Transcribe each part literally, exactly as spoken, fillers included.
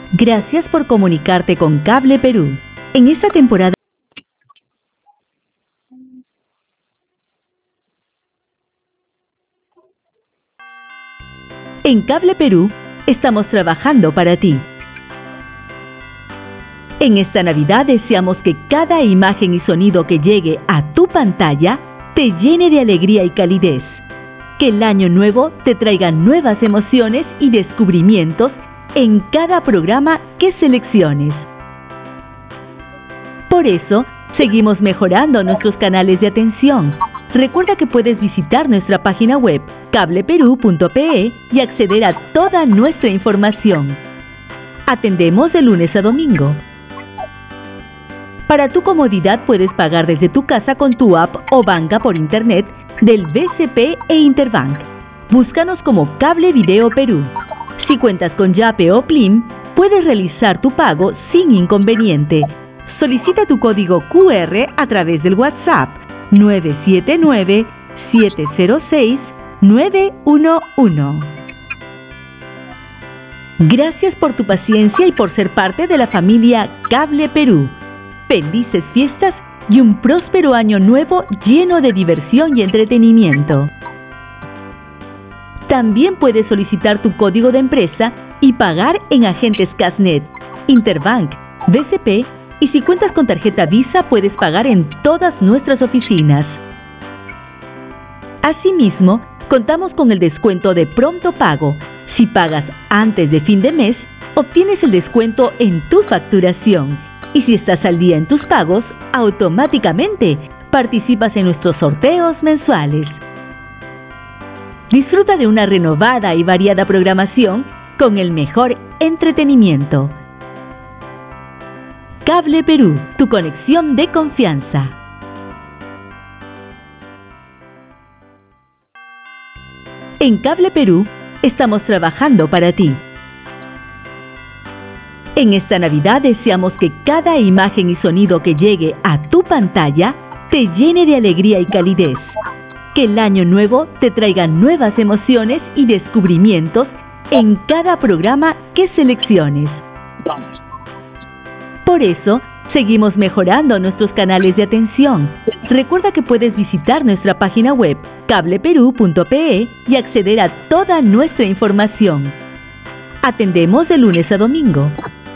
Gracias por comunicarte con Cable Perú. En esta temporada En Cable Perú estamos trabajando para ti. En esta Navidad deseamos que cada imagen y sonido que llegue a tu pantalla te llene de alegría y calidez. Que el año nuevo te traiga nuevas emociones y descubrimientos en cada programa que selecciones. Por eso, seguimos mejorando nuestros canales de atención. Recuerda que puedes visitar nuestra página web cable perú punto pe y acceder a toda nuestra información. Atendemos de lunes a domingo. Para tu comodidad puedes pagar desde tu casa con tu app o banca por internet del B C P e Interbank. Búscanos como Cable Video Perú. Si cuentas con Yape o Plim, puedes realizar tu pago sin inconveniente. Solicita tu código Q R a través del WhatsApp nueve siete nueve, siete cero seis, nueve uno uno. Gracias por tu paciencia y por ser parte de la familia Cable Perú. Felices fiestas y un próspero año nuevo lleno de diversión y entretenimiento. También puedes solicitar tu código de empresa y pagar en agentes Casnet, Interbank, B C P y si cuentas con tarjeta Visa puedes pagar en todas nuestras oficinas. Asimismo, contamos con el descuento de pronto pago. Si pagas antes de fin de mes, obtienes el descuento en tu facturación. Y si estás al día en tus pagos, automáticamente participas en nuestros sorteos mensuales. Disfruta de una renovada y variada programación con el mejor entretenimiento. Cable Perú, tu conexión de confianza. En Cable Perú estamos trabajando para ti. En esta Navidad deseamos que cada imagen y sonido que llegue a tu pantalla te llene de alegría y calidez. Que el año nuevo te traiga nuevas emociones y descubrimientos en cada programa que selecciones. Por eso, seguimos mejorando nuestros canales de atención. Recuerda que puedes visitar nuestra página web cable perú punto pe y acceder a toda nuestra información. Atendemos de lunes a domingo.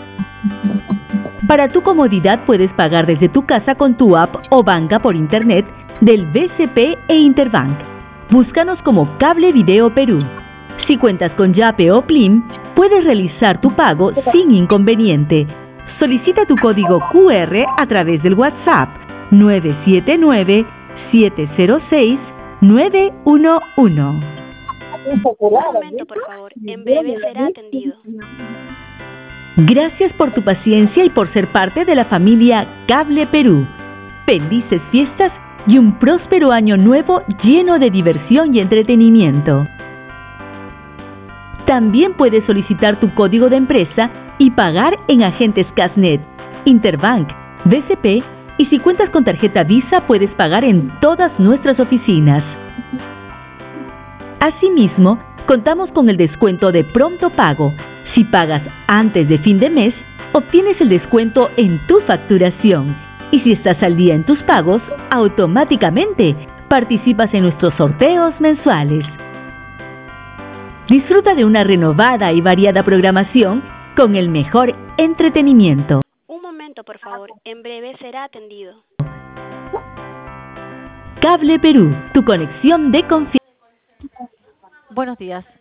Para tu comodidad puedes pagar desde tu casa con tu app o banca por internet del B C P e Interbank. Búscanos como Cable Video Perú. Si cuentas con Yape o Plim, puedes realizar tu pago sin inconveniente. Solicita tu código Q R a través del WhatsApp nueve siete nueve, siete cero seis, nueve uno uno. Un momento, por favor. En breve será atendido. Gracias por tu paciencia y por ser parte de la familia Cable Perú. Felices fiestas y un próspero año nuevo lleno de diversión y entretenimiento. También puedes solicitar tu código de empresa y pagar en agentes Casnet, Interbank, B C P y si cuentas con tarjeta Visa puedes pagar en todas nuestras oficinas. Asimismo, contamos con el descuento de pronto pago. Si pagas antes de fin de mes, obtienes el descuento en tu facturación. Y si estás al día en tus pagos, automáticamente participas en nuestros sorteos mensuales. Disfruta de una renovada y variada programación con el mejor entretenimiento. Un momento, por favor. En breve será atendido. Cable Perú, tu conexión de confianza. Buenos días.